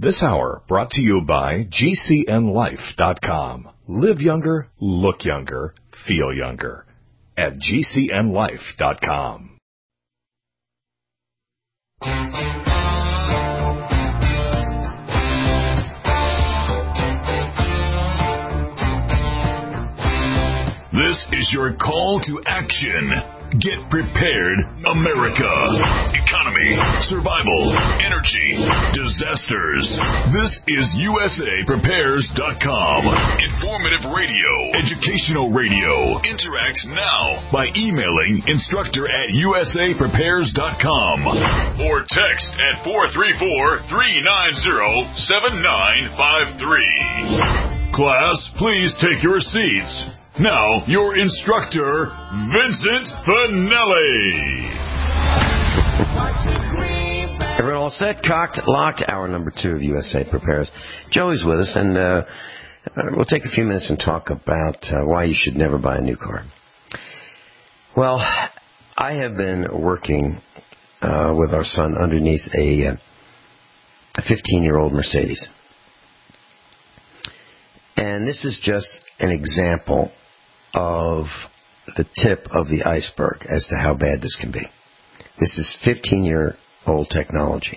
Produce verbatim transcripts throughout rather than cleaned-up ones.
This hour brought to you by G C N life dot com. Live younger, look younger, feel younger at G C N life dot com. This is your call to action. Get prepared, America. Economy, survival, energy, disasters. This is U S A Prepares dot com. Informative radio, educational radio. Interact now by emailing instructor at U S A Prepares dot com or text at four three four, three nine zero, seven nine five three. Class, please take your seats. Now, your instructor, Vincent Finelli. Everyone all set? Cocked, locked. Hour number two of U S A Prepares. Joey's with us, and uh, we'll take a few minutes and talk about uh, why you should never buy a new car. Well, I have been working uh, with our son underneath a, uh, a fifteen-year-old Mercedes. And this is just an example of the tip of the iceberg as to how bad this can be. This is fifteen-year-old technology.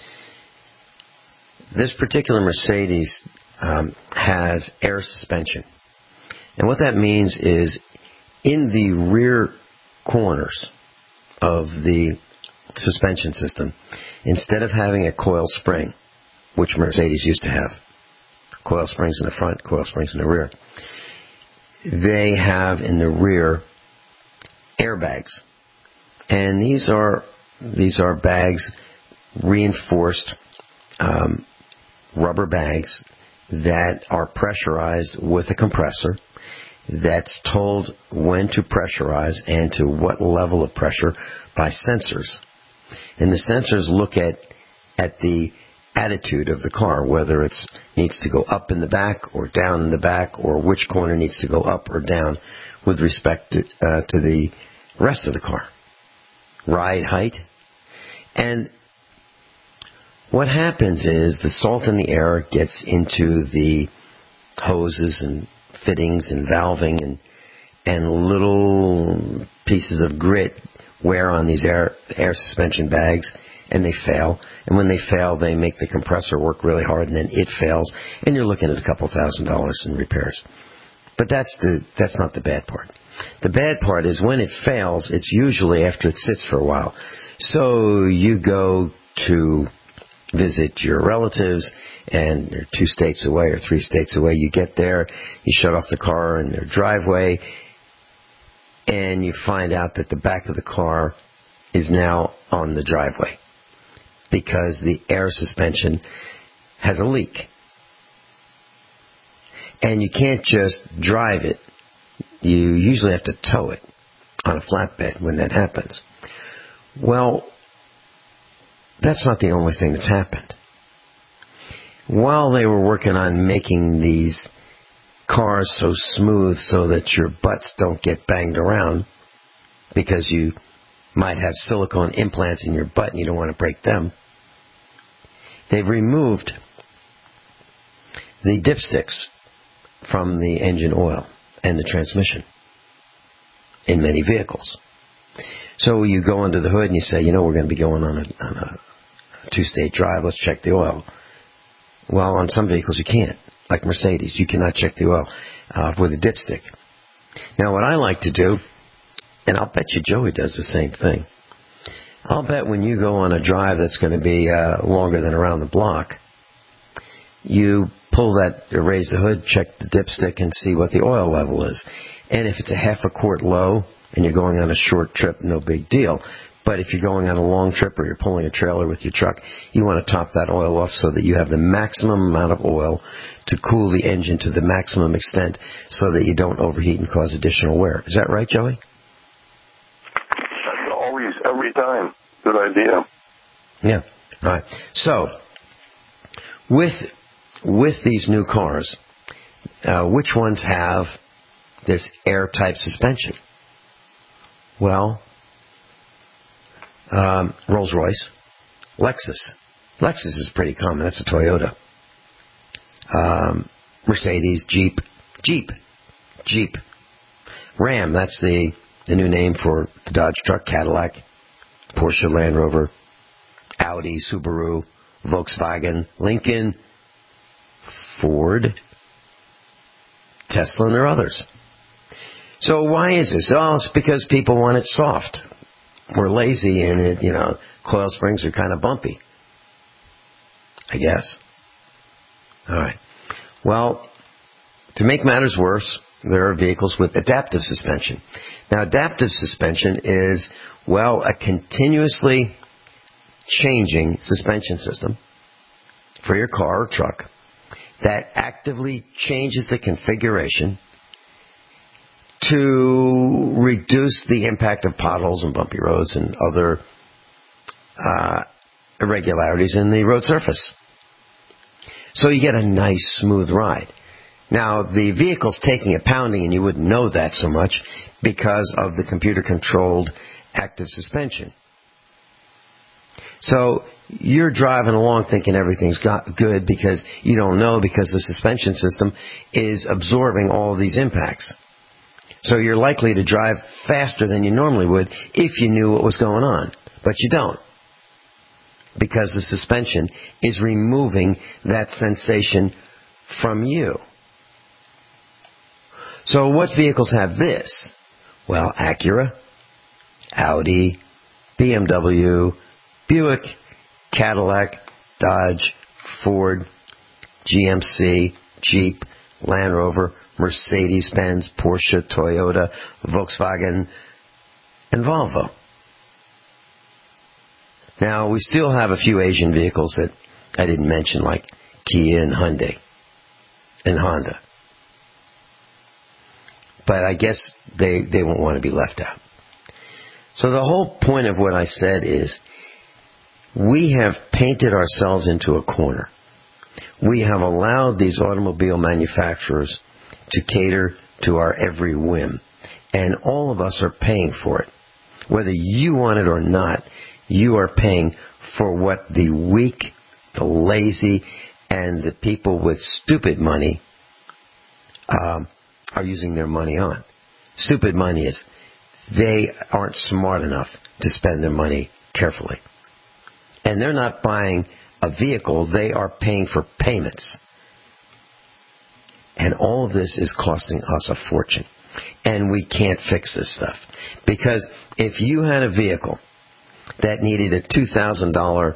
This particular Mercedes um, has air suspension. And what that means is in the rear corners of the suspension system, instead of having a coil spring, which Mercedes used to have, coil springs in the front, coil springs in the rear, they have in the rear airbags. And these are these are bags, reinforced um, rubber bags that are pressurized with a compressor that's told when to pressurize and to what level of pressure by sensors. And the sensors look at at the attitude of the car, whether it needs to go up in the back or down in the back, or which corner needs to go up or down with respect to, uh, to the rest of the car. Ride height. And what happens is the salt in the air gets into the hoses and fittings and valving, and and little pieces of grit wear on these air air suspension bags, and they fail. And when they fail, they make the compressor work really hard, and then it fails, and you're looking at a couple thousand dollars in repairs. But that's the that's not the bad part. The bad part is when it fails, it's usually after it sits for a while. So you go to visit your relatives, and they're two states away or three states away. You get there, you shut off the car in their driveway, and you find out that the back of the car is now on the driveway, because the air suspension has a leak. And you can't just drive it. You usually have to tow it on a flatbed when that happens. Well, that's not the only thing that's happened. While they were working on making these cars so smooth so that your butts don't get banged around, because you might have silicone implants in your butt and you don't want to break them, they've removed the dipsticks from the engine oil and the transmission in many vehicles. So you go under the hood and you say, you know, we're going to be going on a, on a two-state drive, let's check the oil. Well, on some vehicles you can't. Like Mercedes, you cannot check the oil uh, with a dipstick. Now, what I like to do, and I'll bet you Joey does the same thing, I'll bet when you go on a drive that's going to be uh, longer than around the block, you pull that, or raise the hood, check the dipstick, and see what the oil level is. And if it's a half a quart low and you're going on a short trip, no big deal. But if you're going on a long trip or you're pulling a trailer with your truck, you want to top that oil off so that you have the maximum amount of oil to cool the engine to the maximum extent so that you don't overheat and cause additional wear. Is that right, Joey? Always, every time. Good idea. Yeah. All right. So, with with these new cars, uh, which ones have this air-type suspension? Well, um, Rolls-Royce, Lexus, Lexus is pretty common. That's a Toyota. Um, Mercedes, Jeep, Jeep, Jeep. Ram, that's the, the new name for the Dodge truck, Cadillac, Porsche, Land Rover, Audi, Subaru, Volkswagen, Lincoln, Ford, Tesla, and there are others. So why is this? Oh, it's because people want it soft. We're lazy and, it, you know, coil springs are kind of bumpy, I guess. All right. Well, to make matters worse, there are vehicles with adaptive suspension. Now, adaptive suspension is, well, a continuously changing suspension system for your car or truck that actively changes the configuration to reduce the impact of potholes and bumpy roads and other uh, irregularities in the road surface. So you get a nice, smooth ride. Now, the vehicle's taking a pounding, and you wouldn't know that so much because of the computer-controlled active suspension. So you're driving along thinking everything's got good because you don't know because the suspension system is absorbing all of these impacts. So you're likely to drive faster than you normally would if you knew what was going on. But you don't, because the suspension is removing that sensation from you. So what vehicles have this? Well, Acura, Audi, B M W, Buick, Cadillac, Dodge, Ford, G M C, Jeep, Land Rover, Mercedes-Benz, Porsche, Toyota, Volkswagen, and Volvo. Now, we still have a few Asian vehicles that I didn't mention, like Kia and Hyundai and Honda. But I guess they, they won't want to be left out. So the whole point of what I said is we have painted ourselves into a corner. We have allowed these automobile manufacturers to cater to our every whim. And all of us are paying for it. Whether you want it or not, you are paying for what the weak, the lazy, and the people with stupid money um, are using their money on. Stupid money is they aren't smart enough to spend their money carefully. And they're not buying a vehicle, they are paying for payments. And all of this is costing us a fortune. And we can't fix this stuff. Because if you had a vehicle that needed a two thousand dollars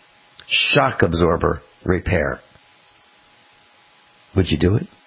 shock absorber repair, would you do it?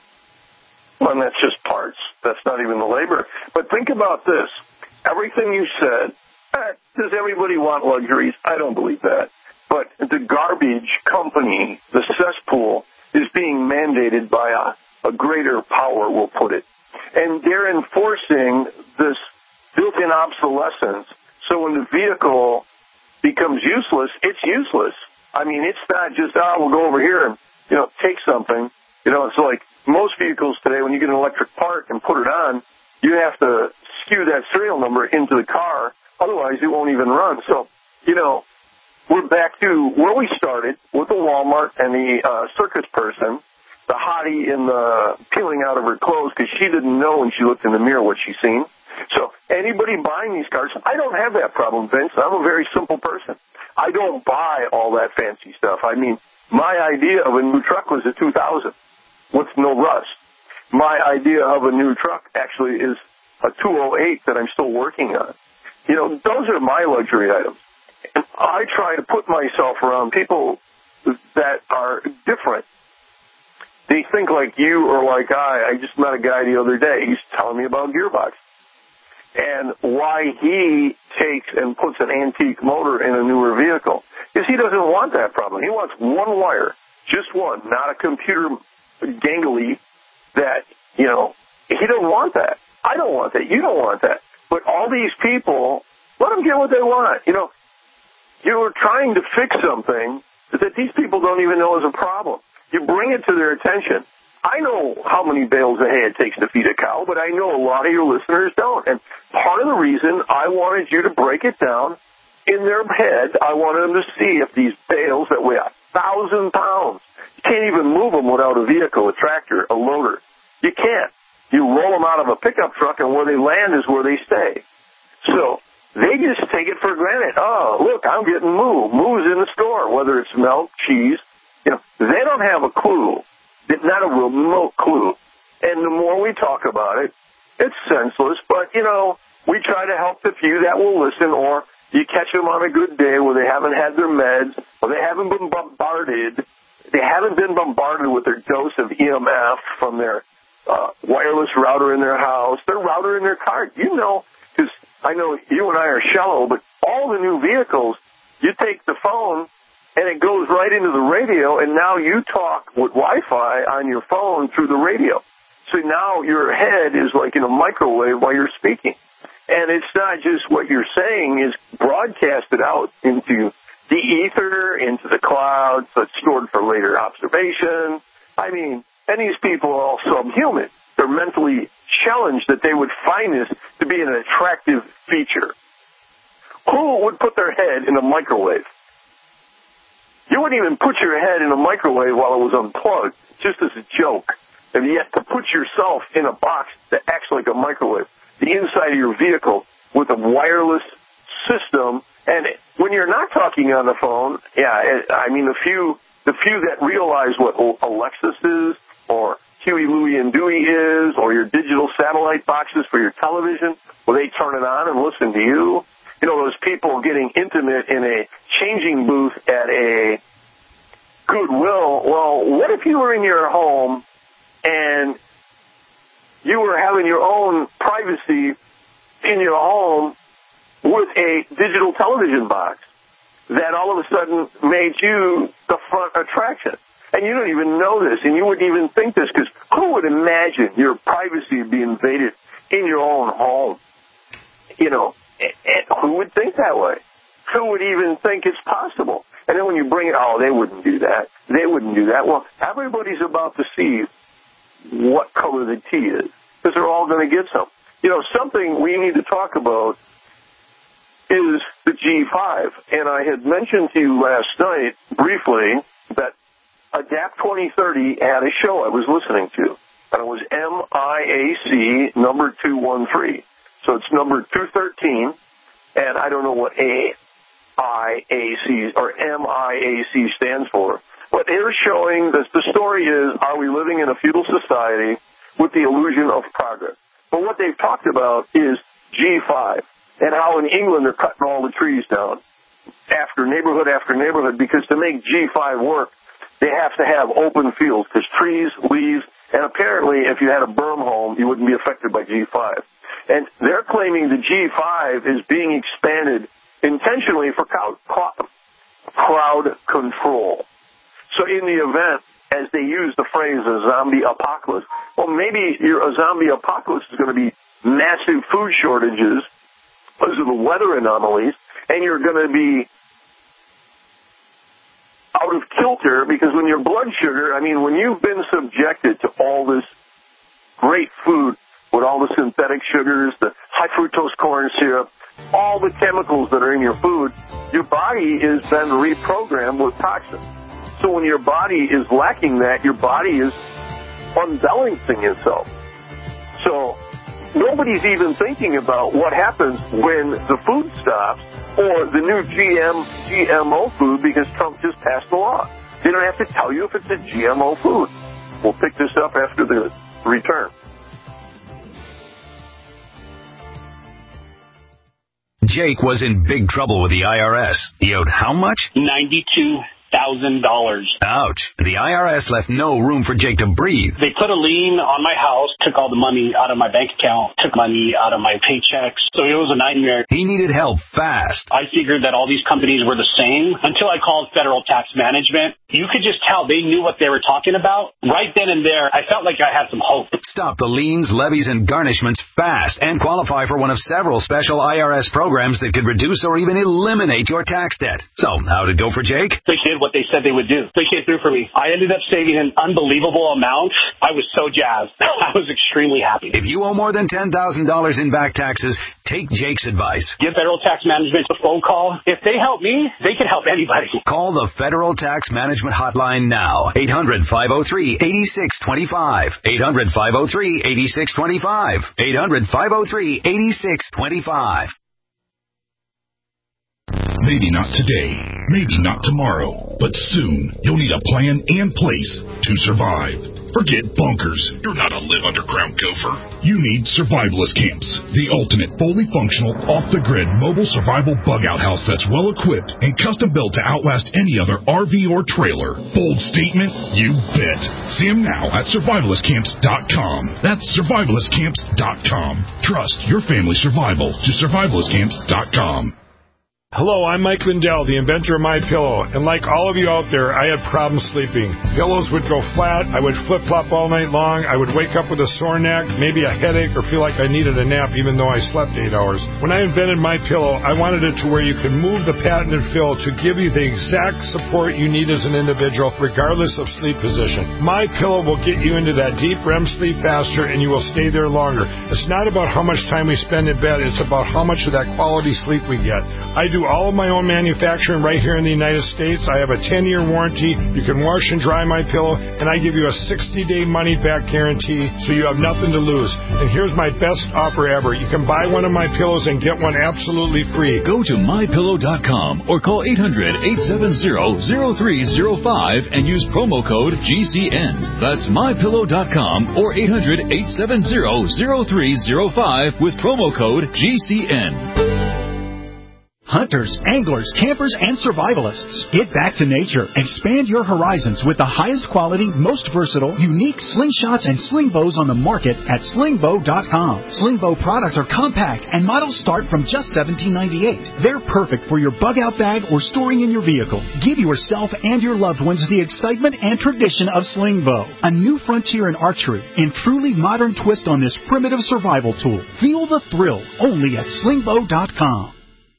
Well, and that's just parts. That's not even the labor. But think about this. Everything you said, eh, does everybody want luxuries? I don't believe that. But the garbage company, the cesspool, is being mandated by a, a greater power, we'll put it. And they're enforcing this built-in obsolescence. So when the vehicle becomes useless, it's useless. I mean, it's not just, ah, oh, we'll go over here and, you know, take something. You know, it's like most vehicles today, when you get an electric part and put it on, you have to skew that serial number into the car. Otherwise, it won't even run. So, you know, we're back to where we started with the Walmart and the uh, circus person, the hottie in the peeling out of her clothes because she didn't know when she looked in the mirror what she's seen. So anybody buying these cars, I don't have that problem, Vince. I'm a very simple person. I don't buy all that fancy stuff. I mean, my idea of a new truck was a two thousand with no rust. My idea of a new truck actually is a two oh eight that I'm still working on. You know, those are my luxury items. And I try to put myself around people that are different. They think like you or like I. I just met a guy the other day. He's telling me about gearbox and why he takes and puts an antique motor in a newer vehicle. Because he doesn't want that problem. He wants one wire, just one, not a computer gangly that, you know, he doesn't want that. I don't want that. You don't want that. But all these people, let them get what they want. You know, you're trying to fix something that these people don't even know is a problem. You bring it to their attention. I know how many bales of hay it takes to feed a cow, but I know a lot of your listeners don't. And part of the reason I wanted you to break it down in their head, I wanted them to see if these bales that weigh a thousand pounds, you can't even move them without a vehicle, a tractor, a loader. You can't. You roll them out of a pickup truck, and where they land is where they stay. So they just take it for granted. Oh, look, I'm getting moo. Moo's in the store, whether it's milk, cheese. You know, they don't have a clue, not a remote clue. And the more we talk about it, it's senseless. But, you know, we try to help the few that will listen, or you catch them on a good day where they haven't had their meds, or they haven't been bombarded. They haven't been bombarded with their dose of E M F from their uh, wireless router in their house, their router in their car. You know, because I know you and I are shallow, but all the new vehicles, you take the phone and it goes right into the radio, and now you talk with Wi-Fi on your phone through the radio. So now your head is like in a microwave while you're speaking. And it's not just what you're saying is broadcasted out into the ether, into the clouds, so it's stored for later observation. I mean, and these people are all subhuman. They're mentally challenged that they would find this to be an attractive feature. Who would put their head in a microwave? You wouldn't even put your head in a microwave while it was unplugged, just as a joke. And you have to put yourself in a box that acts like a microwave, the inside of your vehicle with a wireless system. And when you're not talking on the phone, yeah, I mean, the few the few that realize what Alexis is, or Huey, Louie, and Dewey is, or your digital satellite boxes for your television, where they turn it on and listen to you. You know, those people getting intimate in a changing booth at a Goodwill. Well, what if you were in your home and you were having your own privacy in your home with a digital television box that all of a sudden made you the front attraction? And you don't even know this, and you wouldn't even think this, because who would imagine your privacy be invaded in your own home? You know, and who would think that way? Who would even think it's possible? And then when you bring it, oh, they wouldn't do that. They wouldn't do that. Well, everybody's about to see what color the tea is, because they're all going to get some. You know, something we need to talk about is the G five. And I had mentioned to you last night, briefly, that Adapt twenty thirty had a show I was listening to, and it was M I A C number two one three. So it's number two thirteen, and I don't know what A I A C or M I A C stands for. But they're showing that the story is, are we living in a feudal society with the illusion of progress? But what they've talked about is G five, and how in England they're cutting all the trees down after neighborhood after neighborhood, because to make G five work, they have to have open fields, because trees, leaves, and apparently if you had a berm home, you wouldn't be affected by G five. And they're claiming the G five is being expanded intentionally for crowd control. So in the event, as they use the phrase a zombie apocalypse, well, maybe your, a zombie apocalypse is going to be massive food shortages because of the weather anomalies, and you're going to be out of kilter, because when your blood sugar, I mean, when you've been subjected to all this great food with all the synthetic sugars, the high fructose corn syrup, all the chemicals that are in your food, your body is then reprogrammed with toxins. So when your body is lacking that, your body is unbalancing itself. So nobody's even thinking about what happens when the food stops, or the new G M, G M O food, because Trump just passed the law. They don't have to tell you if it's a G M O food. We'll pick this up after the return. Jake was in big trouble with the I R S. He owed how much? ninety-two thousand dollars. Ouch. The I R S left no room for Jake to breathe. They put a lien on my house, took all the money out of my bank account, took money out of my paychecks. So it was a nightmare. He needed help fast. I figured that all these companies were the same until I called Federal Tax Management. You could just tell they knew what they were talking about. Right then and there, I felt like I had some hope. Stop the liens, levies, and garnishments fast and qualify for one of several special I R S programs that could reduce or even eliminate your tax debt. So, how'd it go for Jake? The kid did what they said they would do. They came through for me. I ended up saving an unbelievable amount. I was so jazzed. I was extremely happy. If you owe more than ten thousand dollars in back taxes, take Jake's advice. Give Federal Tax Management a phone call. If they help me, they can help anybody. Call the Federal Tax Management Hotline now. eight hundred, five oh three, eight six two five. eight hundred, five oh three, eight six two five. eight hundred, five oh three, eight six two five. Maybe not today, maybe not tomorrow, but soon you'll need a plan and place to survive. Forget bunkers. You're not a live underground gopher. You need survivalist camps, the ultimate fully functional, off-the-grid mobile survival bug-out house that's well-equipped and custom-built to outlast any other R V or trailer. Bold statement? You bet. See them now at survivalist camps dot com. That's survivalist camps dot com. Trust your family's survival to survivalist camps dot com. Hello, I'm Mike Lindell, the inventor of MyPillow, and like all of you out there, I had problems sleeping. Pillows would go flat, I would flip-flop all night long, I would wake up with a sore neck, maybe a headache, or feel like I needed a nap even though I slept eight hours. When I invented MyPillow, I wanted it to where you could move the patented fill to give you the exact support you need as an individual, regardless of sleep position. MyPillow will get you into that deep R E M sleep faster, and you will stay there longer. It's not about how much time we spend in bed, it's about how much of that quality sleep we get. I do all of my own manufacturing right here in the United States. I have a ten-year warranty. You can wash and dry my pillow, and I give you a sixty-day money-back guarantee, so you have nothing to lose. And here's my best offer ever. You can buy one of my pillows and get one absolutely free. Go to my pillow dot com or call eight hundred, eight seven zero, zero three zero five and use promo code G C N. That's my pillow dot com or eight hundred, eight seven zero, zero three zero five with promo code G C N. Hunters, anglers, campers, and survivalists. Get back to nature. Expand your horizons with the highest quality, most versatile, unique slingshots and sling bows on the market at sling bow dot com. Sling bow products are compact and models start from just seventeen ninety-eight. They're perfect for your bug-out bag or storing in your vehicle. Give yourself and your loved ones the excitement and tradition of sling bow. A new frontier in archery and truly modern twist on this primitive survival tool. Feel the thrill only at sling bow dot com.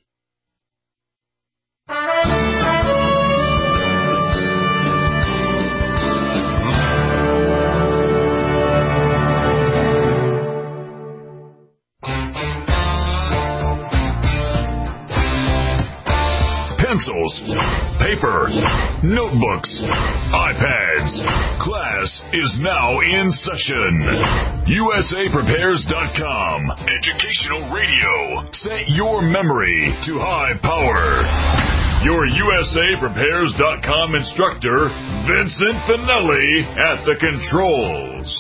Pencils, paper, notebooks, iPads. Class is now in session. U S A Prepares dot com. Educational radio. Set your memory to high power. Your U S A Prepares dot com instructor, Vincent Finelli, at the controls.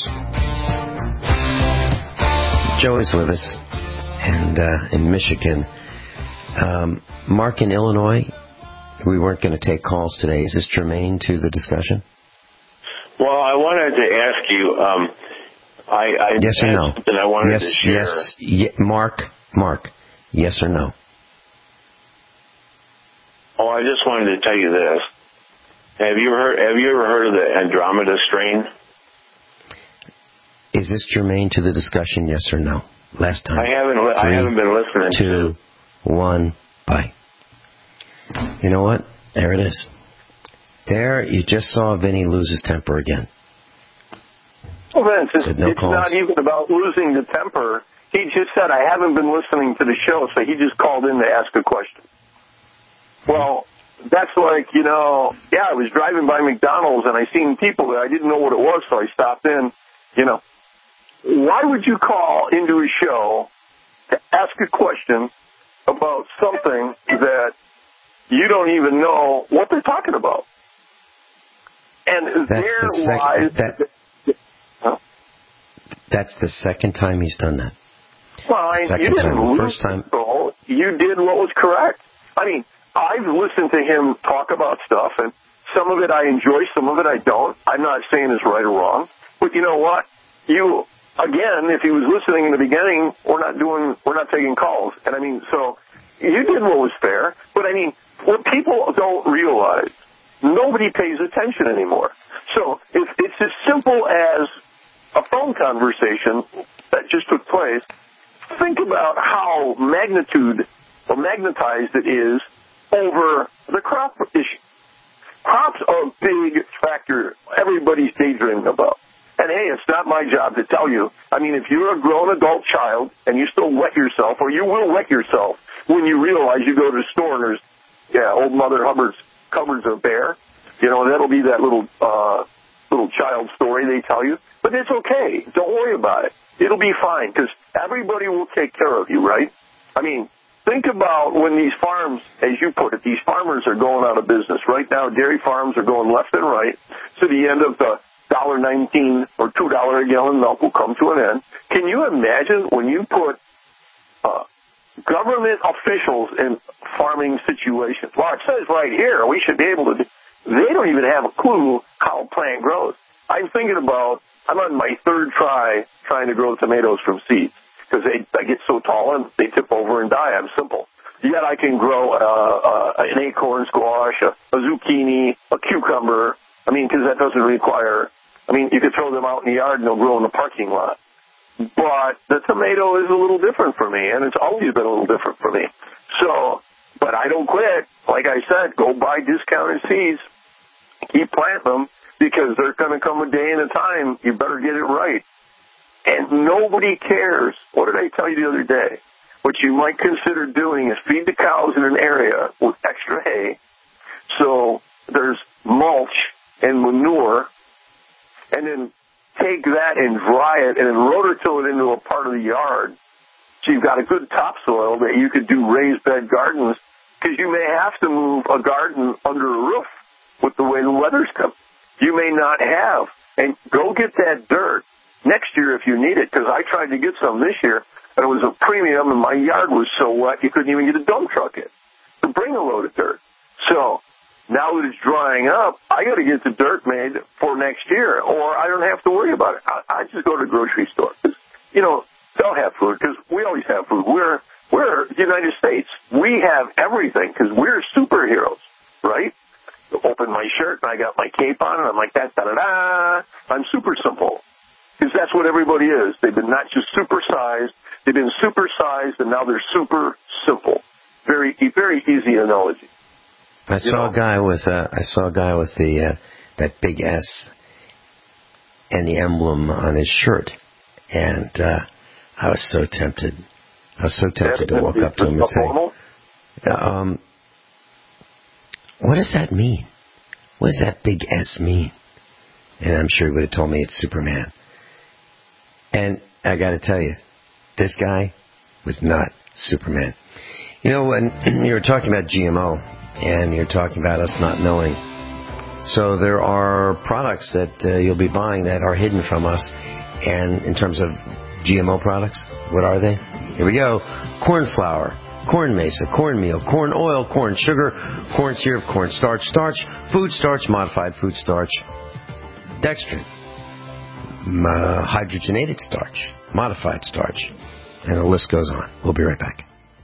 Joey's with us, and uh, in Michigan. Um, Mark in Illinois, we weren't going to take calls today. Is this germane to the discussion? Well, I wanted to ask you, um, I, I yes or no? That I wanted yes, to share. Yes, ye- Mark, Mark, yes or no? Oh, I just wanted to tell you this. Have you heard? Have you ever heard of the Andromeda strain? Is this germane to the discussion? Yes or no? Last time. I haven't. Li- Three, I haven't been listening. Two, to. one, bye. You know what? There it is. There, you just saw Vinny lose his temper again. Well, Vince, it's, no it's not even about losing the temper. He just said, I haven't been listening to the show, so he just called in to ask a question. Well, that's like, you know, yeah, I was driving by McDonald's and I seen people that I didn't know what it was, so I stopped in. You know, why would you call into a show to ask a question about something that you don't even know what they're talking about? And that's there the sec- lies... That, huh? That's the second time he's done that. Well, I, second you didn't time. lose The first time. control. You did what was correct. I mean, I've listened to him talk about stuff, and some of it I enjoy, some of it I don't. I'm not saying it's right or wrong. But you know what? You... Again, if he was listening in the beginning, we're not doing, we're not taking calls. And I mean, so you did what was fair. But I mean, what people don't realize, nobody pays attention anymore. So if it's as simple as a phone conversation that just took place, think about how magnitude or magnetized it is over the crop issue. Crops are a big factor everybody's daydreaming about. And, hey, it's not my job to tell you. I mean, if you're a grown adult child and you still wet yourself, or you will wet yourself when you realize you go to the store and there's, yeah, old Mother Hubbard's cupboards are bare, you know, that'll be that little uh, little child story they tell you. But it's okay. Don't worry about it. It'll be fine because everybody will take care of you, right? I mean, think about when these farms, as you put it, these farmers are going out of business. Right now, dairy farms are going left and right to the end of the one dollar nineteen or two dollars a gallon milk will come to an end. Can you imagine when you put uh, government officials in farming situations? Well, it says right here we should be able to. They don't even have a clue how a plant grows. I'm thinking about, I'm on my third try trying to grow tomatoes from seeds because they, I get so tall and they tip over and die. I'm simple. Yet I can grow uh, uh, an acorn squash, a, a zucchini, a cucumber. I mean, because that doesn't require, I mean, you could throw them out in the yard and they'll grow in the parking lot. But the tomato is a little different for me, and it's always been a little different for me. So, but I don't quit. Like I said, go buy discounted seeds. Keep planting them because there's going to come a day and a time you better get it right. And nobody cares. What did I tell you the other day? What you might consider doing is feed the cows in an area with extra hay. So there's mulch and manure, and then take that and dry it and then rototill it into a part of the yard. So you've got a good topsoil that you could do raised bed gardens because you may have to move a garden under a roof with the way the weather's come. You may not have. And go get that dirt next year if you need it, because I tried to get some this year, and it was a premium, and my yard was so wet you couldn't even get a dump truck in to bring a load of dirt. So now that it's drying up, I got to get the dirt made for next year, or I don't have to worry about it. I, I just go to the grocery store. You know, they'll have food, because we always have food. We're, we're the United States. We have everything, because we're superheroes, right? Open my shirt, and I got my cape on, and I'm like, da-da-da-da. I'm super simple. Because that's what everybody is. They've been not just supersized, they've been supersized, and now they're super simple. Very, very easy analogy. I you saw know? a guy with uh, I saw a guy with the uh, that big S and the emblem on his shirt, and uh, I was so tempted. I was so tempted to walk up to him and say, um, "What does that mean? What does that big S mean?" And I'm sure he would have told me it's Superman. And I got to tell you, this guy was not Superman. You know, when you were talking about G M O, and you're talking about us not knowing, so there are products that uh, you'll be buying that are hidden from us. And in terms of G M O products, what are they? Here we go. Corn flour, corn mesa, cornmeal, corn oil, corn sugar, corn syrup, corn starch, starch, food starch, modified food starch, dextrin, uh, hydrogenated starch, modified starch, and the list goes on. We'll be right back.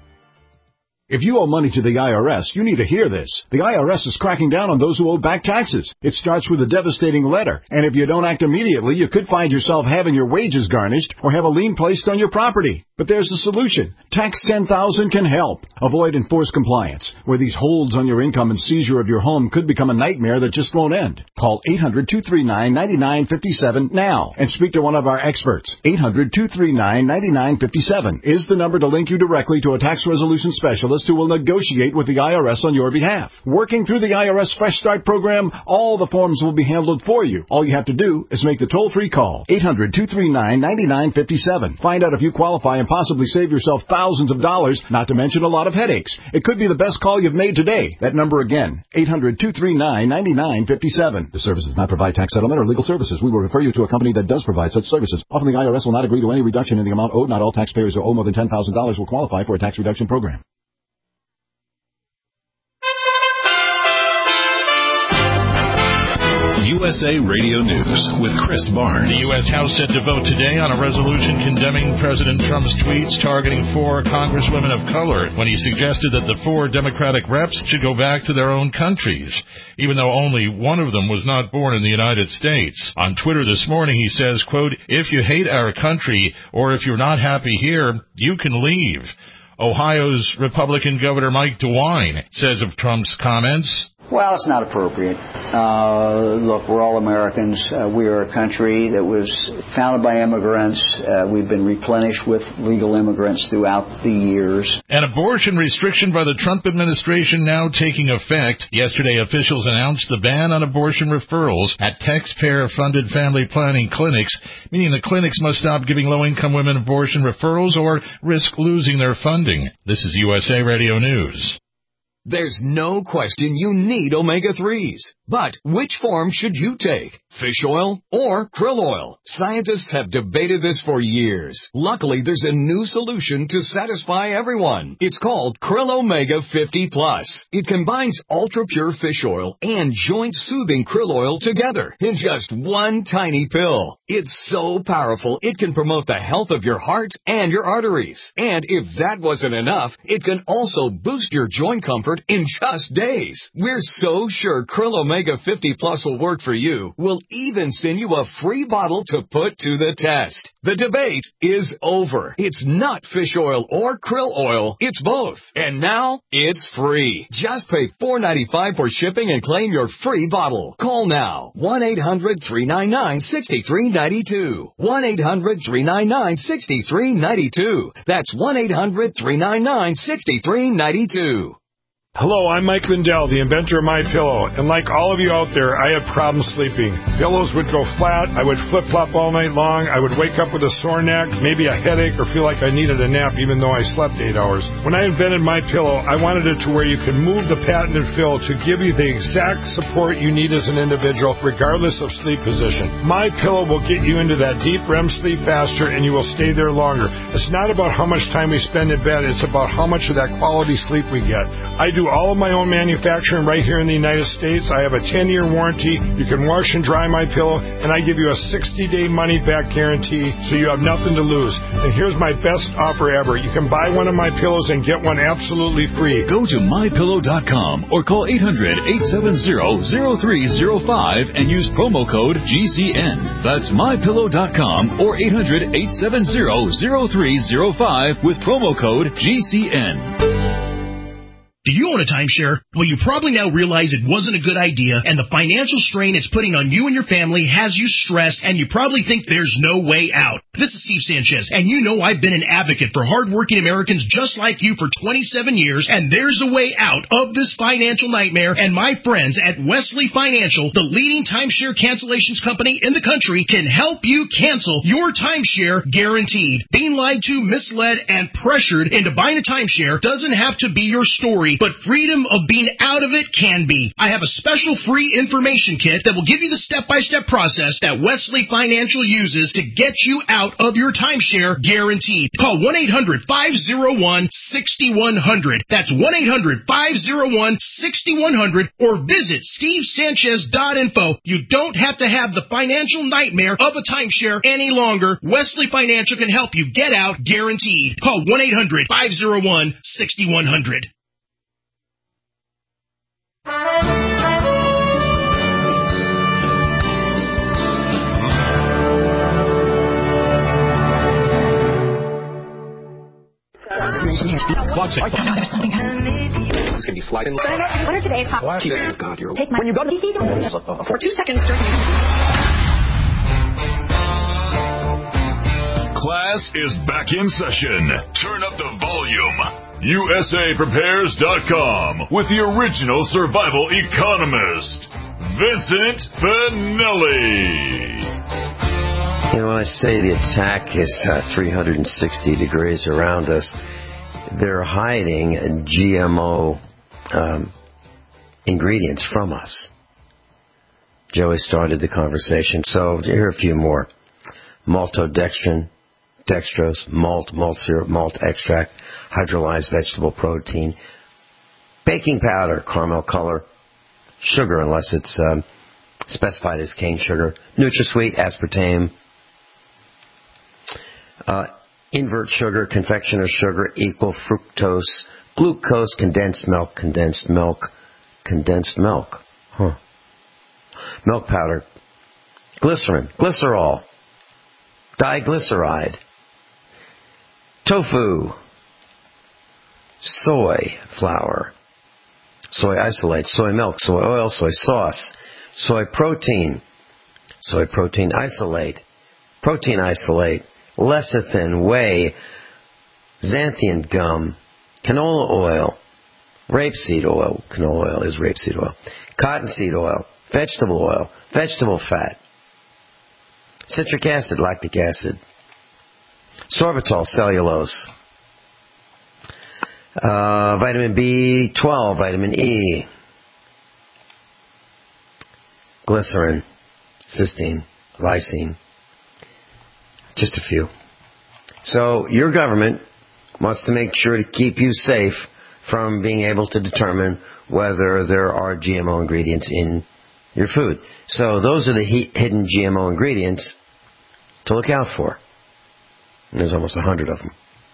If you owe money to the I R S, you need to hear this. The I R S is cracking down on those who owe back taxes. It starts with a devastating letter, and if you don't act immediately, you could find yourself having your wages garnished or have a lien placed on your property. But there's a solution. Tax ten thousand can help. Avoid enforced compliance, where these holds on your income and seizure of your home could become a nightmare that just won't end. Call eight hundred, two three nine, nine nine five seven now and speak to one of our experts. eight hundred, two three nine, nine nine five seven is the number to link you directly to a tax resolution specialist who will negotiate with the I R S on your behalf. Working through the I R S Fresh Start program, all the forms will be handled for you. All you have to do is make the toll-free call. eight hundred, two three nine, nine nine five seven. Find out if you qualify and possibly save yourself thousands of dollars, not to mention a lot of headaches. It could be the best call you've made today. That number again, eight hundred, two three nine, nine nine five seven. The service does not provide tax settlement or legal services. We will refer you to a company that does provide such services. Often the I R S will not agree to any reduction in the amount owed. Not all taxpayers who owe more than ten thousand dollars will qualify for a tax reduction program. U S A Radio News with Chris Barnes. The U S House set to vote today on a resolution condemning President Trump's tweets targeting four congresswomen of color when he suggested that the four Democratic reps should go back to their own countries, even though only one of them was not born in the United States. On Twitter this morning, he says, quote, "If you hate our country or if you're not happy here, you can leave." Ohio's Republican Governor Mike DeWine says of Trump's comments, Well, it's not appropriate. Uh, look, we're all Americans. Uh, we are a country that was founded by immigrants. Uh, we've been replenished with legal immigrants throughout the years. An abortion restriction by the Trump administration now taking effect. Yesterday, officials announced the ban on abortion referrals at taxpayer-funded family planning clinics, meaning the clinics must stop giving low-income women abortion referrals or risk losing their funding. This is U S A Radio News. There's no question you need omega threes. But which form should you take? Fish oil or krill oil? Scientists have debated this for years. Luckily, there's a new solution to satisfy everyone. It's called Krill Omega fifty plus. It combines ultra-pure fish oil and joint-soothing krill oil together in just one tiny pill. It's so powerful, it can promote the health of your heart and your arteries. And if that wasn't enough, it can also boost your joint comfort in just days. We're so sure Krill Omega fifty plus will work for you. We'll even send you a free bottle to put to the test. The debate is over. It's not fish oil or krill oil. It's both. And now it's free. Just pay four dollars and ninety-five cents for shipping and claim your free bottle. Call now. one eight hundred three nine nine six three nine two. one eight hundred three nine nine six three nine two. That's one eight hundred three nine nine six three nine two. Hello, I'm Mike Lindell, the inventor of MyPillow, and like all of you out there, I had problems sleeping. Pillows would go flat, I would flip-flop all night long, I would wake up with a sore neck, maybe a headache, or feel like I needed a nap even though I slept eight hours. When I invented MyPillow, I wanted it to where you can move the patented fill to give you the exact support you need as an individual, regardless of sleep position. MyPillow will get you into that deep R E M sleep faster, and you will stay there longer. It's not about how much time we spend in bed, it's about how much of that quality sleep we get. I do all of my own manufacturing right here in the United States. I have a ten-year warranty. You can wash and dry my pillow, and I give you a sixty-day money-back guarantee, so you have nothing to lose. And here's my best offer ever. You can buy one of my pillows and get one absolutely free. Go to my pillow dot com or call eight hundred eight seven zero zero three zero five and use promo code G C N. That's my pillow dot com or eight hundred eight seven zero zero three zero five with promo code G C N. Do you own a timeshare? Well, you probably now realize it wasn't a good idea, and the financial strain it's putting on you and your family has you stressed, and you probably think there's no way out. This is Steve Sanchez, and you know I've been an advocate for hardworking Americans just like you for twenty-seven years, and there's a way out of this financial nightmare, and my friends at Wesley Financial, the leading timeshare cancellations company in the country, can help you cancel your timeshare guaranteed. Being lied to, misled, and pressured into buying a timeshare doesn't have to be your story, but freedom of being out of it can be. I have a special free information kit that will give you the step-by-step process that Wesley Financial uses to get you out of your timeshare guaranteed. Call one eight hundred five oh one six one zero zero. That's one eight hundred five oh one six one zero zero or visit steve sanchez dot info. You don't have to have the financial nightmare of a timeshare any longer. Wesley Financial can help you get out guaranteed. Call one eight hundred five oh one six one zero zero. It's gonna be sliding. What are today's hot? Oh, God, you're. Take my. When you go to the for two seconds. Class is back in session. Turn up the volume. U S A Prepares dot com with the original survival economist, Vincent Finelli. You know, when I say the attack is uh, three hundred sixty degrees around us, they're hiding G M O um, ingredients from us. Joey started the conversation, so here are a few more. Maltodextrin, dextrose, malt, malt syrup, malt extract, hydrolyzed vegetable protein, baking powder, caramel color, sugar unless it's um, specified as cane sugar, NutraSweet, aspartame, uh, invert sugar, confectioner's sugar, equal fructose, glucose, condensed milk, condensed milk, condensed milk, huh? Milk powder, glycerin, glycerol, diglyceride, tofu, soy flour, soy isolate, soy milk, soy oil, soy sauce, soy protein, soy protein isolate, protein isolate, lecithin, whey, xanthan gum, canola oil, rapeseed oil, canola oil is rapeseed oil, cottonseed oil, vegetable oil, vegetable fat, citric acid, lactic acid, sorbitol, cellulose, uh, vitamin B twelve, vitamin E, glycerin, cysteine, lysine, just a few. So your government wants to make sure to keep you safe from being able to determine whether there are G M O ingredients in your food. So those are the he- hidden G M O ingredients to look out for. And there's almost a hundred of them.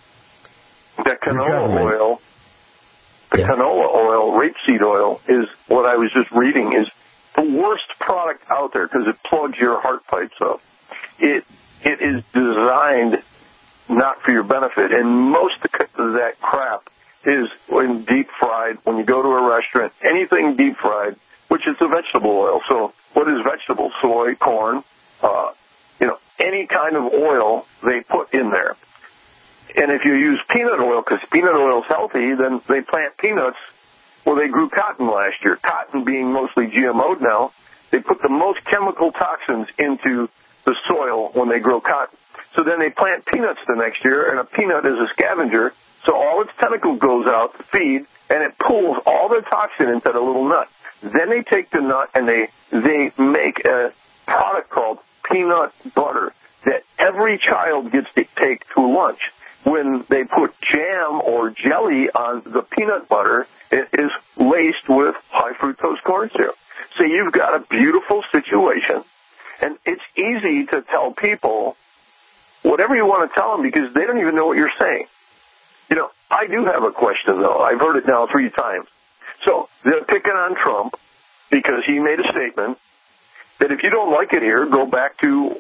The canola oil, the yeah. canola oil, rapeseed oil, is what I was just reading, is the worst product out there because it plugs your heart pipes up. It It is designed not for your benefit, and most of that crap is when deep fried. When you go to a restaurant, anything deep fried, which is a vegetable oil. So what is vegetable? Soy, corn, uh, you know, any kind of oil they put in there. And if you use peanut oil, because peanut oil is healthy, then they plant peanuts. Well, they grew cotton last year. Cotton being mostly G M O'd now, they put the most chemical toxins into the soil when they grow cotton. So then they plant peanuts the next year, and a peanut is a scavenger, so all its tentacle goes out to feed, and it pulls all the toxin into the little nut. Then they take the nut and they they make a product called peanut butter that every child gets to take to lunch. When they put jam or jelly on the peanut butter, it is laced with high fructose corn syrup. So you've got a beautiful situation, and it's easy to tell people whatever you want to tell them because they don't even know what you're saying. You know, I do have a question, though. I've heard it now three times. So they're picking on Trump because he made a statement that if you don't like it here, go back to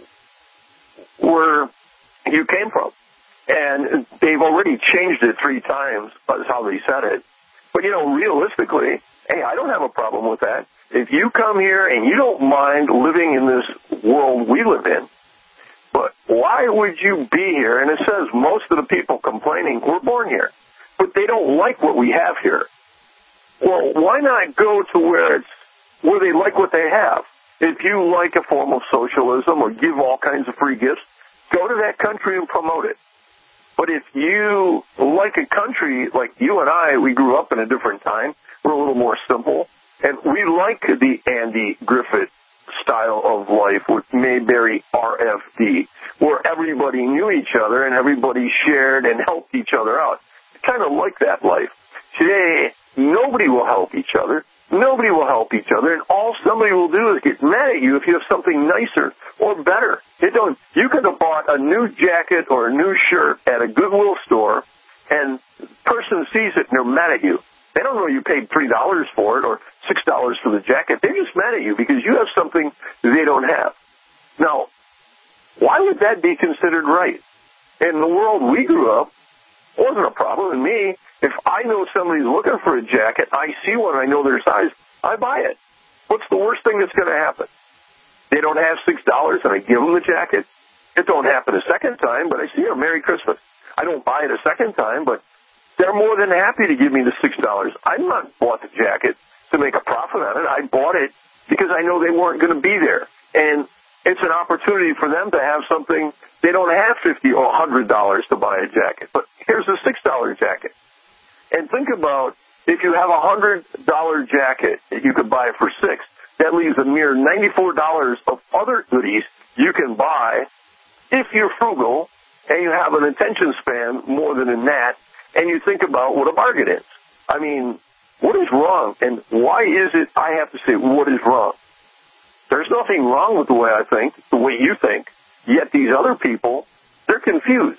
where you came from. And they've already changed it three times, is how they said it. But, you know, realistically, hey, I don't have a problem with that. If you come here and you don't mind living in this world we live in, but why would you be here? And it says most of the people complaining were born here, but they don't like what we have here. Well, why not go to where it's where they like what they have? If you like a form of socialism or give all kinds of free gifts, go to that country and promote it. But if you like a country like you and I, we grew up in a different time. We're a little more simple. And we like the Andy Griffith style of life with Mayberry R F D, where everybody knew each other and everybody shared and helped each other out. It's kind of like that life. Today, nobody will help each other. Nobody will help each other, and all somebody will do is get mad at you if you have something nicer or better. It don't. You could have bought a new jacket or a new shirt at a Goodwill store, and the person sees it and they're mad at you. They don't know you paid three dollars for it or six dollars for the jacket. They're just mad at you because you have something they don't have. Now, why would that be considered right? In the world we grew up, it wasn't a problem. And me, if I know somebody's looking for a jacket, I see one, I know their size, I buy it. What's the worst thing that's going to happen? They don't have six dollars and I give them the jacket. It don't happen a second time, but I see them, Merry Christmas. I don't buy it a second time, but they're more than happy to give me the six dollars. I'm not bought the jacket to make a profit on it. I bought it because I know they weren't going to be there. And it's an opportunity for them to have something. They don't have fifty dollars or one hundred dollars to buy a jacket, but here's a six dollar jacket. And think about if you have a one hundred dollar jacket that you could buy for six, that leaves a mere ninety-four dollars of other goodies you can buy if you're frugal and you have an attention span more than a gnat, and you think about what a bargain is. I mean, what is wrong? And why is it I have to say what is wrong? There's nothing wrong with the way I think, the way you think, yet these other people, they're confused.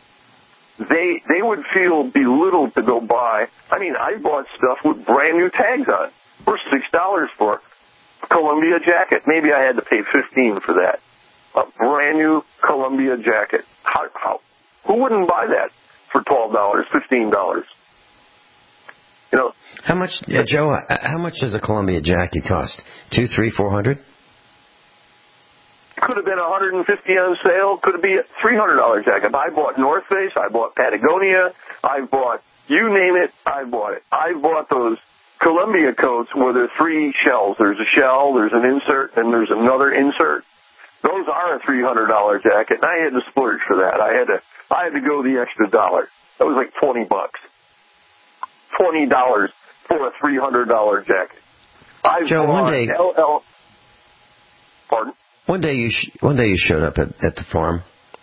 They they would feel belittled to go buy. I mean, I bought stuff with brand new tags on for six dollars for a Columbia jacket. Maybe I had to pay fifteen dollars for that. A brand new Columbia jacket. How, how, who wouldn't buy that for twelve dollars, fifteen dollars? You know. How much, uh, Joe? Uh, how much does a Columbia jacket cost? Two, three, four hundred? Could have been one hundred fifty on sale. Could have been a three hundred dollar jacket. I bought North Face. I bought Patagonia. I bought, you name it, I bought it. I bought those Columbia coats where there are three shells. There's a shell, there's an insert, and there's another insert. Those are a three hundred dollar jacket, and I had to splurge for that. I had to, I had to go the extra dollar. That was like twenty bucks. twenty dollars for a three hundred dollar jacket. I Joe, one day, L L, pardon? One day you sh- one day you showed up at, at the farm,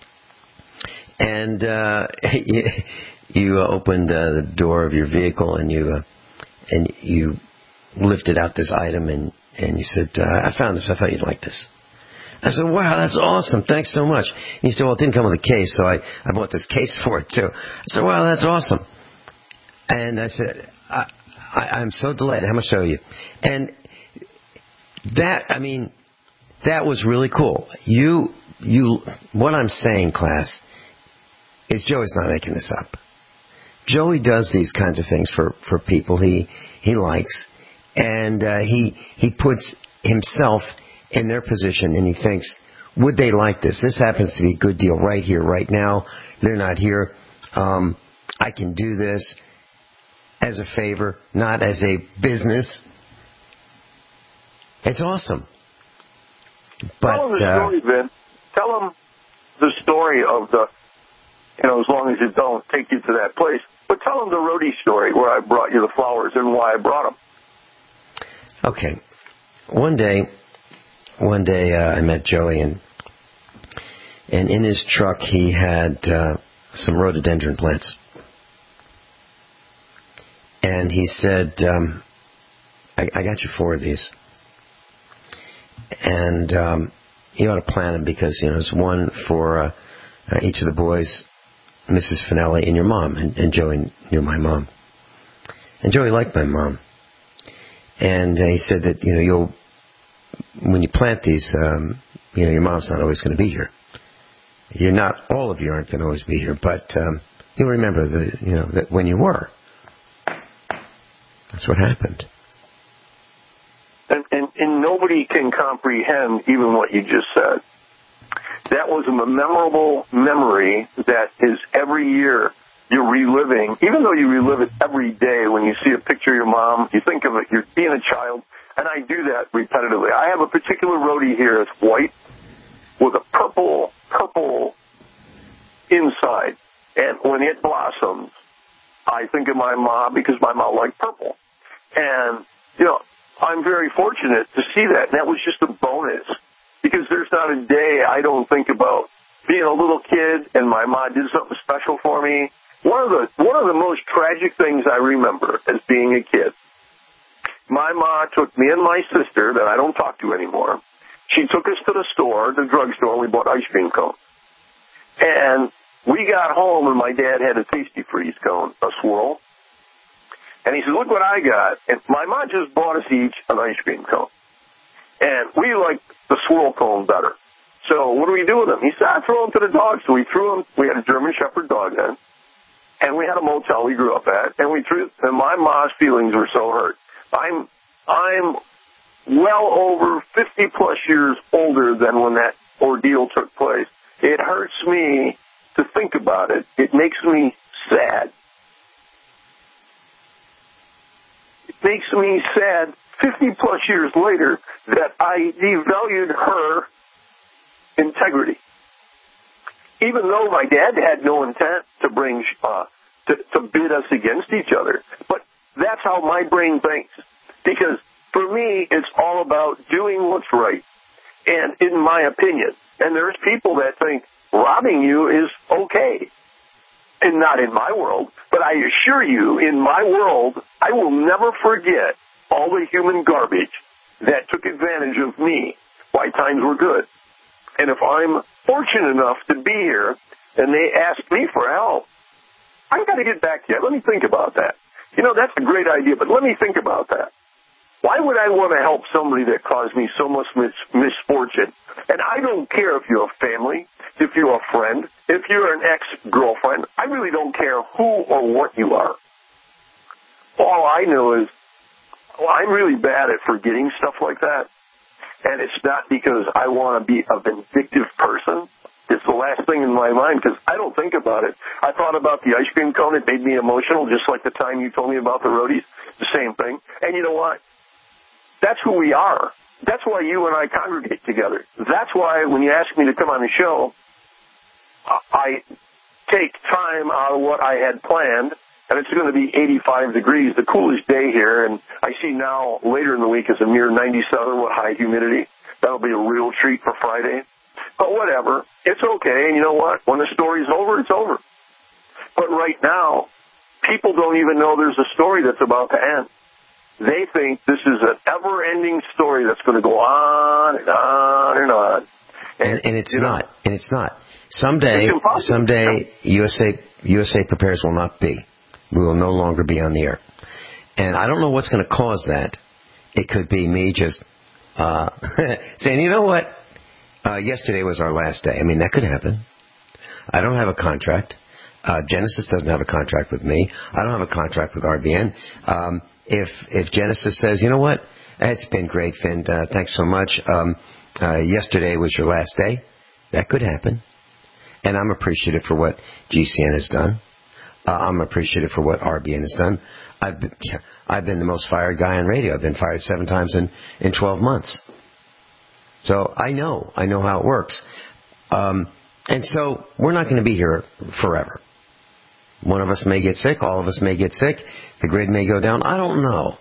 and uh, you, you uh, opened uh, the door of your vehicle, and you uh, and you lifted out this item, and, and you said, uh, "I found this. I thought you'd like this." I said, "Wow, that's awesome! Thanks so much." And you said, "Well, it didn't come with a case, so I, I bought this case for it too." I said, "Wow, that's awesome!" And I said, I, I, "I'm so delighted. How much owe you?" And that, I mean. That was really cool. You, you, what I'm saying, class, is Joey's not making this up. Joey does these kinds of things for, for people he, he likes, and uh, he, he puts himself in their position, and he thinks, would they like this? This happens to be a good deal right here, right now. They're not here. Um, I can do this as a favor, not as a business. It's awesome. But, tell them the uh, story, Vin. Tell them the story of the, you know, as long as it don't take you to that place. But tell them the roadie story where I brought you the flowers and why I brought them. Okay. One day, one day uh, I met Joey, and and in his truck he had uh, some rhododendron plants. And he said, um, I, I got you four of these. And um, you ought to plant them because, you know, there's one for uh, uh, each of the boys, Missus Finelli, and your mom. And, and Joey knew my mom. And Joey liked my mom. And uh, he said that, you know, you'll, when you plant these, um, you know, your mom's not always going to be here. You're not, all of you aren't going to always be here, but um, you'll remember the, you know, that when you were. That's what happened. And, and, and nobody can comprehend even what you just said. That was a memorable memory that is every year you're reliving. Even though you relive it every day when you see a picture of your mom, you think of it, you're being a child, and I do that repetitively. I have a particular rhodie here. It's white with a purple, purple inside. And when it blossoms, I think of my mom because my mom liked purple. And, you know, I'm very fortunate to see that, and that was just a bonus, because there's not a day I don't think about being a little kid and my mom did something special for me. One of the one of the most tragic things I remember as being a kid, my mom took me and my sister, that I don't talk to anymore, she took us to the store, the drugstore, and we bought ice cream cones. And we got home, and my dad had a Tasty Freeze cone, a swirl. And he said, look what I got. And my mom just bought us each an ice cream cone. And we liked the swirl cone better. So what do we do with them? He said, I throw them to the dogs. So we threw them. We had a German Shepherd dog then. And we had a motel we grew up at. And we threw, and my mom's feelings were so hurt. I'm, I'm well over fifty plus years older than when that ordeal took place. It hurts me to think about it. It makes me sad. It makes me sad fifty plus years later that I devalued her integrity. Even though my dad had no intent to bring, uh, to, to bid us against each other. But that's how my brain thinks. Because for me, it's all about doing what's right. And in my opinion, and there's people that think robbing you is okay. And not in my world. But I assure you, in my world, I will never forget all the human garbage that took advantage of me while times were good. And if I'm fortunate enough to be here and they ask me for help, I've got to get back to you. Let me think about that. You know, that's a great idea, but let me think about that. Why would I want to help somebody that caused me so much mis- misfortune? And I don't care if you're a family, if you're a friend, if you're an ex-girlfriend. I really don't care who or what you are. all I know is, well, I'm really bad at forgetting stuff like that. And it's not because I want to be a vindictive person. It's the last thing in my mind because I don't think about it. I thought about the ice cream cone. It made me emotional, just like the time you told me about the roadies. The same thing. And you know what? That's who we are. That's why you and I congregate together. That's why when you ask me to come on the show, I take time out of what I had planned, and it's going to be eighty-five degrees, the coolest day here, and I see now later in the week is a mere ninety-seven with high humidity. That'll be a real treat for Friday. But whatever, it's okay, and you know what? When the story's over, it's over. But right now, people don't even know there's a story that's about to end. They think this is an ever-ending story that's going to go on and on and on. And, and, and it's not. Know, and it's not. Someday, it's someday, U S A U S A Prepares will not be. We will no longer be on the air. And I don't know what's going to cause that. It could be me just uh, saying, you know what? Uh, yesterday was our last day. I mean, that could happen. I don't have a contract. Uh, Genesis doesn't have a contract with me. I don't have a contract with R B N. Um, if if Genesis says, you know what, it's been great, Finn. Uh, thanks so much. Um, uh, yesterday was your last day. That could happen. And I'm appreciative for what G C N has done. Uh, I'm appreciative for what R B N has done. I've been, I've been the most fired guy on radio. I've been fired seven times in, in twelve months. So I know. I know how it works. Um, and so we're not going to be here forever. One of us may get sick. All of us may get sick. The grid may go down. I don't know.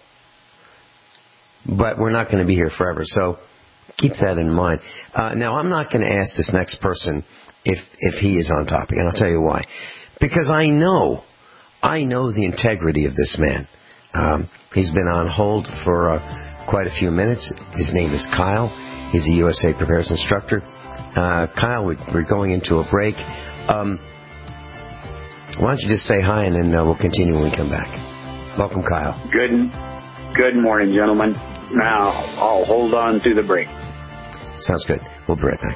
But we're not going to be here forever. So keep that in mind. Uh, now, I'm not going to ask this next person if if he is on topic. And I'll tell you why. Because I know, I know the integrity of this man. Um, he's been on hold for uh, quite a few minutes. His name is Kyle. He's a U S A Prepares instructor. Uh, Kyle, we're going into a break. Um, why don't you just say hi, and then uh, we'll continue when we come back. Welcome, Kyle. Good, good morning, gentlemen. Now, I'll hold on to the break. Sounds good. We'll be right back.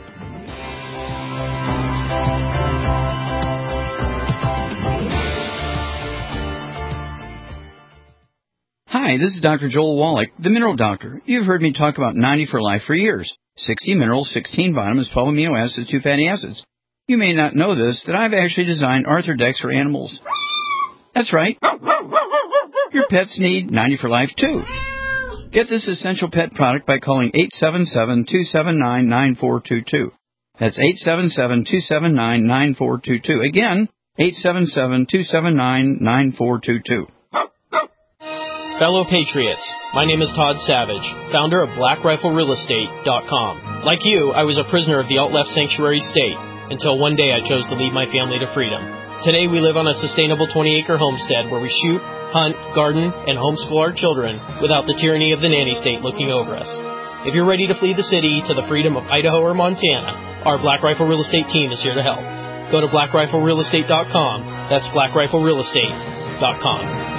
Hi, this is Doctor Joel Wallach, the Mineral Doctor. You've heard me talk about ninety for Life for years. sixty minerals, sixteen vitamins, twelve amino acids, two fatty acids. You may not know this, that I've actually designed Arthrodex for animals. That's right. Your pets need ninety for Life, too. Get this essential pet product by calling eight seven seven, two seven nine, nine four two two. That's eight seven seven, two seven nine, nine four two two. Again, eight seven seven, two seven nine, nine four two two. Fellow Patriots, my name is Todd Savage, founder of Black Rifle Real Estate dot com. Like you, I was a prisoner of the alt-left sanctuary state, until one day I chose to lead my family to freedom. Today we live on a sustainable twenty-acre homestead where we shoot, hunt, garden, and homeschool our children without the tyranny of the nanny state looking over us. If you're ready to flee the city to the freedom of Idaho or Montana, our Black Rifle Real Estate team is here to help. Go to Black Rifle Real Estate dot com. That's Black Rifle Real Estate dot com.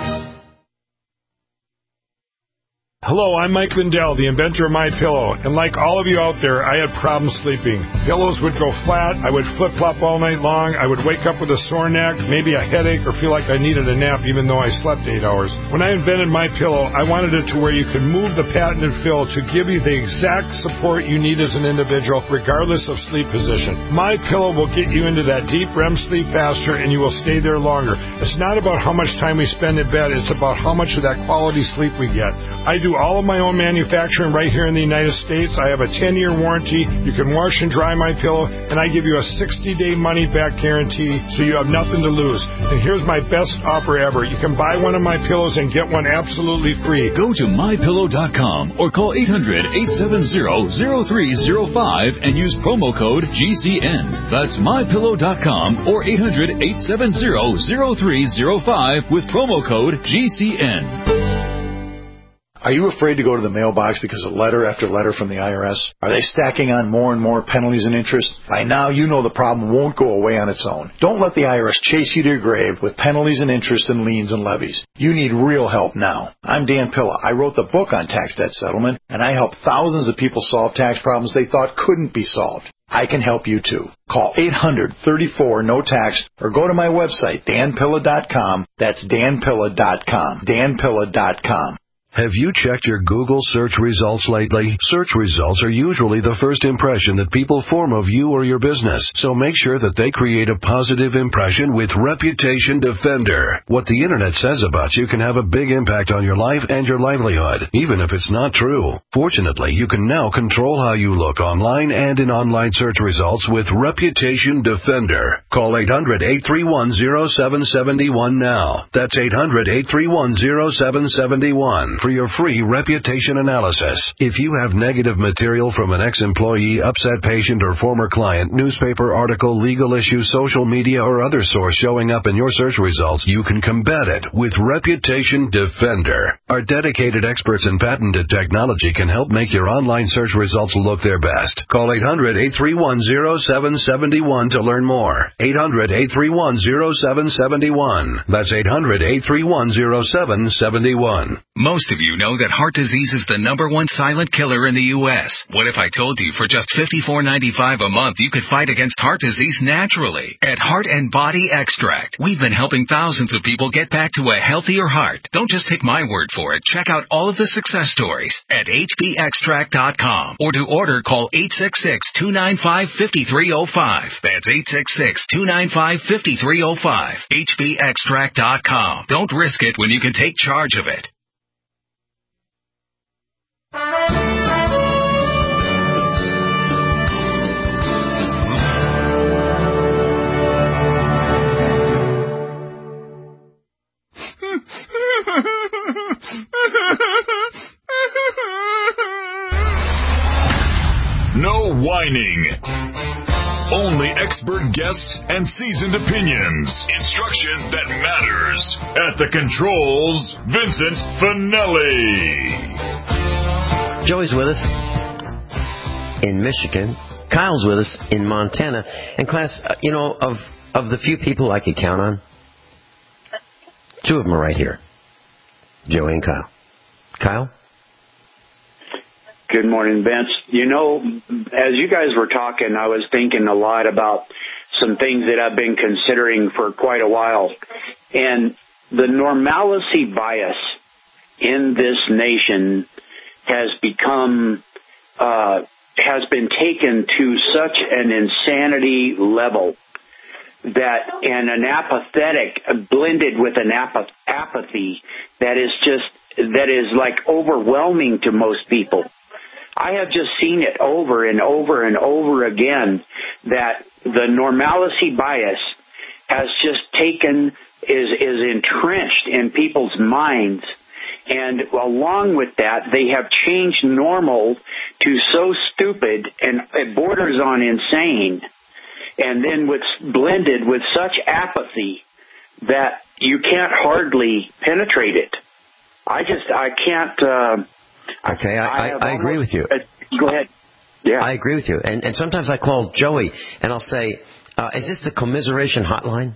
Hello, I'm Mike Lindell, the inventor of MyPillow, and like all of you out there, I had problems sleeping. Pillows would go flat, I would flip-flop all night long, I would wake up with a sore neck, maybe a headache, or feel like I needed a nap even though I slept eight hours. When I invented MyPillow, I wanted it to where you could move the patented fill to give you the exact support you need as an individual, regardless of sleep position. MyPillow will get you into that deep R E M sleep faster, and you will stay there longer. It's not about how much time we spend in bed, it's about how much of that quality sleep we get. I do all of my own manufacturing right here in the United States. I have a ten-year warranty. You can wash and dry my pillow, and I give you a sixty-day money-back guarantee, so you have nothing to lose. And here's my best offer ever. You can buy one of my pillows and get one absolutely free. Go to my pillow dot com or call eight hundred, eight seven zero, zero three zero five and use promo code G C N. That's my pillow dot com or eight hundred, eight seven zero, zero three zero five with promo code G C N. Are you afraid to go to the mailbox because of letter after letter from the I R S? Are they stacking on more and more penalties and interest? By now, you know the problem won't go away on its own. Don't let the I R S chase you to your grave with penalties and interest and liens and levies. You need real help now. I'm Dan Pilla. I wrote the book on tax debt settlement, and I help thousands of people solve tax problems they thought couldn't be solved. I can help you too. Call eight hundred, thirty-four, no tax or go to my website, dan pilla dot com. That's dan pilla dot com. dan pilla dot com. Have you checked your Google search results lately? Search results are usually the first impression that people form of you or your business, so make sure that they create a positive impression with Reputation Defender. What the Internet says about you can have a big impact on your life and your livelihood, even if it's not true. Fortunately, you can now control how you look online and in online search results with Reputation Defender. Call eight hundred, eight three one, zero seven seven one now. That's eight hundred, eight three one, zero seven seven one. For your free reputation analysis. If you have negative material from an ex-employee, upset patient, or former client, newspaper article, legal issue, social media, or other source showing up in your search results, you can combat it with Reputation Defender. Our dedicated experts in patented technology can help make your online search results look their best. Call eight hundred, eight three one, zero seven seven one to learn more. eight hundred, eight three one, zero seven seven one. That's eight hundred, eight three one, zero seven seven one. Most of you know that heart disease is the number one silent killer in the U S What if I told you for just fifty-four ninety-five a month you could fight against heart disease naturally? At Heart and Body Extract, we've been helping thousands of people get back to a healthier heart. Don't just take my word for it. Check out all of the success stories at h b extract dot com or to order call eight six six, two nine five, five three zero five. That's eight six six, two nine five, five three zero five. h b extract dot com. Don't risk it when you can take charge of it. No whining. Only expert guests and seasoned opinions. Instruction that matters. At the controls, Vincent Finelli. Joey's with us in Michigan. Kyle's with us in Montana. And class, you know, of, of the few people I could count on, two of them are right here. Joey and Kyle. Kyle? Good morning, Vince. You know, as you guys were talking, I was thinking a lot about some things that I've been considering for quite a while. And the normalcy bias in this nation has become, uh, has been taken to such an insanity level that, and an apathetic, blended with an ap- apathy that is just, that is like overwhelming to most people. I have just seen it over and over and over again that the normalcy bias has just taken, is, is entrenched in people's minds. And along with that, they have changed normal to so stupid and it borders on insane. And then with blended with such apathy that you can't hardly penetrate it. I just, I can't. Uh, okay, I, I, I, I agree almost, with you. Uh, go ahead. Yeah, I agree with you. And, and sometimes I call Joey and I'll say, uh, "Is this the commiseration hotline?"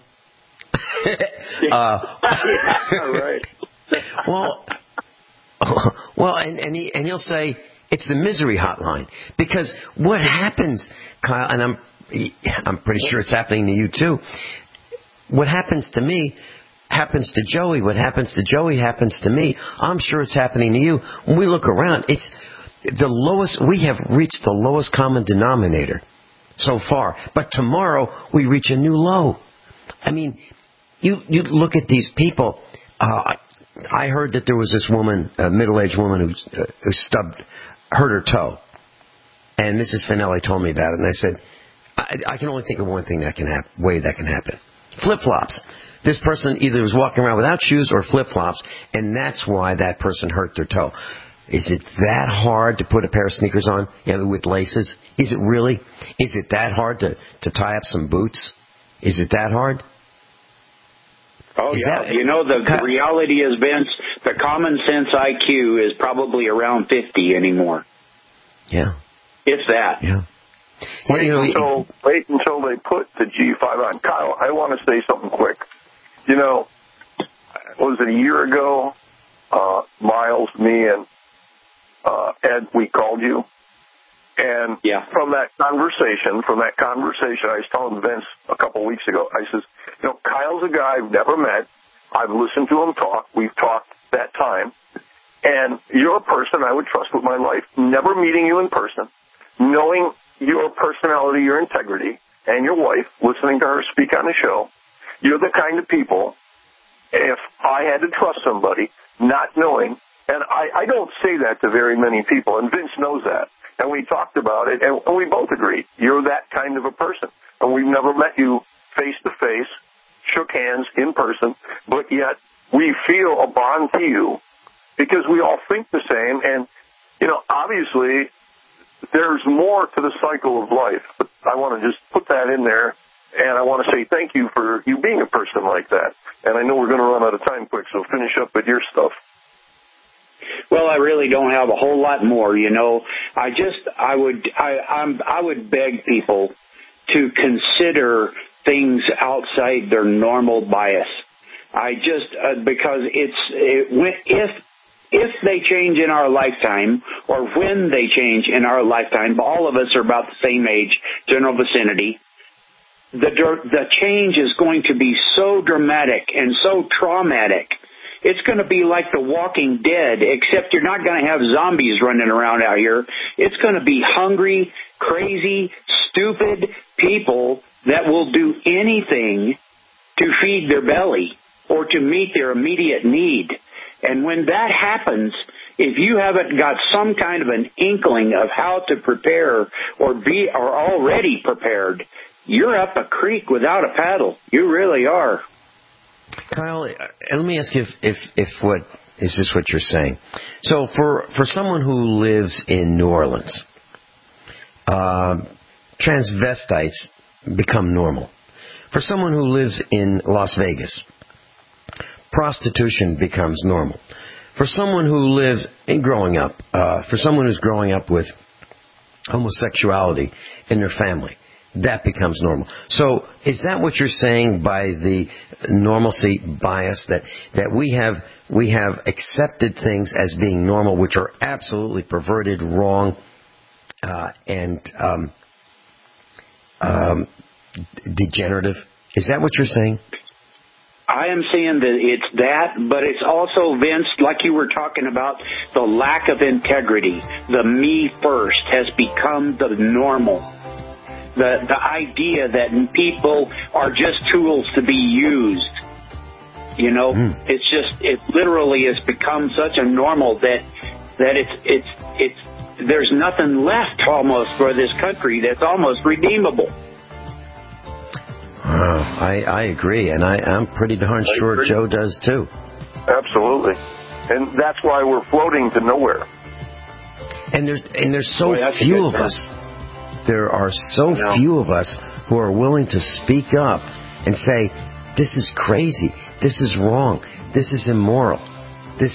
uh, yeah, right. well, well, and and, he, and he'll say it's the misery hotline because what happens, Kyle, and I'm I'm pretty sure it's happening to you too. What happens to me happens to Joey. What happens to Joey happens to me. I'm sure it's happening to you. When we look around, it's the lowest. We have reached the lowest common denominator so far. But tomorrow we reach a new low. I mean, you you look at these people. Uh, I heard that there was this woman, a middle-aged woman who, uh, who stubbed, hurt her toe, and Missus Finelli told me about it, and I said, I, I can only think of one thing that can happen, way that can happen. Flip-flops. This person either was walking around without shoes or flip-flops, and that's why that person hurt their toe. Is it that hard to put a pair of sneakers on, you know, with laces? Is it really? Is it that hard to, to tie up some boots? Is it that hard? Oh, is yeah. That, you know, the, the reality is, Vince, the common sense I Q is probably around fifty anymore. Yeah. If that. Yeah. Wait, you know, until, it, wait until they put the G five on. Kyle, I want to say something quick. You know, was it a year ago, uh, Miles, me, and uh, Ed, we called you, And yeah. from that conversation, from that conversation, I was telling Vince a couple of weeks ago, I says, you know, Kyle's a guy I've never met. I've listened to him talk. We've talked that time. And you're a person I would trust with my life. Never meeting you in person, knowing your personality, your integrity, and your wife, listening to her speak on the show, you're the kind of people, if I had to trust somebody, not knowing, and I, I don't say that to very many people, and Vince knows that. And we talked about it, and we both agreed. You're that kind of a person. And we've never met you face-to-face, shook hands in person, but yet we feel a bond to you because we all think the same. And, you know, obviously there's more to the cycle of life. But I want to just put that in there, and I want to say thank you for you being a person like that. And I know we're going to run out of time quick, so finish up with your stuff. Well, I really don't have a whole lot more, you know. I just, I would, I, I'm, I would beg people to consider things outside their normal bias. I just, uh, because it's, it, when, if, if they change in our lifetime, or when they change in our lifetime, all of us are about the same age, general vicinity, the, the change is going to be so dramatic and so traumatic. It's going to be like The Walking Dead, except you're not going to have zombies running around out here. It's going to be hungry, crazy, stupid people that will do anything to feed their belly or to meet their immediate need. And when that happens, if you haven't got some kind of an inkling of how to prepare or be or already prepared, you're up a creek without a paddle. You really are. Kyle, let me ask you if, if, if what is this what you're saying? So for for someone who lives in New Orleans, uh, transvestites become normal. For someone who lives in Las Vegas, prostitution becomes normal. For someone who lives in growing up, uh, for someone who's growing up with homosexuality in their family, that becomes normal. So is that what you're saying by the normalcy bias, that, that we have we have accepted things as being normal, which are absolutely perverted, wrong, uh, and um, um, degenerative? Is that what you're saying? I am saying that it's that, but it's also, Vince, like you were talking about, the lack of integrity. The me first has become the normal. The the idea that people are just tools to be used. You know, mm. it's just, it literally has become such a normal that that it's it's it's there's nothing left almost for this country that's almost redeemable. Uh, I I agree, and I, I'm pretty darn I sure agree. Joe does too. Absolutely, and that's why we're floating to nowhere. And there's and there's so Boy, few of sense. us. There are so few of us who are willing to speak up and say, this is crazy, this is wrong, this is immoral, this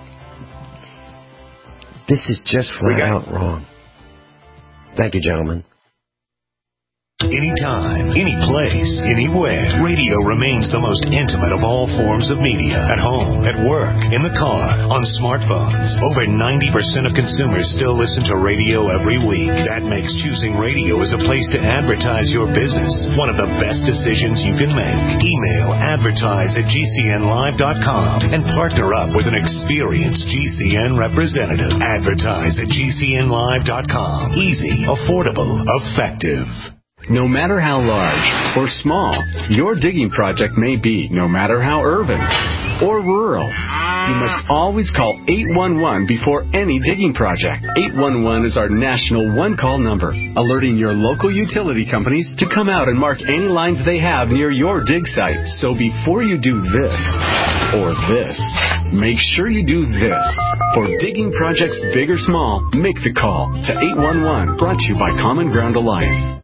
this is just flat out wrong. Thank you, gentlemen. Anytime, any place, anywhere. Radio remains the most intimate of all forms of media. At home, at work, in the car, on smartphones. Over ninety percent of consumers still listen to radio every week. That makes choosing radio as a place to advertise your business one of the best decisions you can make. Email advertise at G C N live dot com and partner up with an experienced G C N representative. Advertise at G C N live dot com. Easy, affordable, effective. No matter how large or small your digging project may be, no matter how urban or rural, you must always call eight one one before any digging project. eight one one is our national one-call number, alerting your local utility companies to come out and mark any lines they have near your dig site. So before you do this or this, make sure you do this. For digging projects big or small, make the call to eight one one, brought to you by Common Ground Alliance.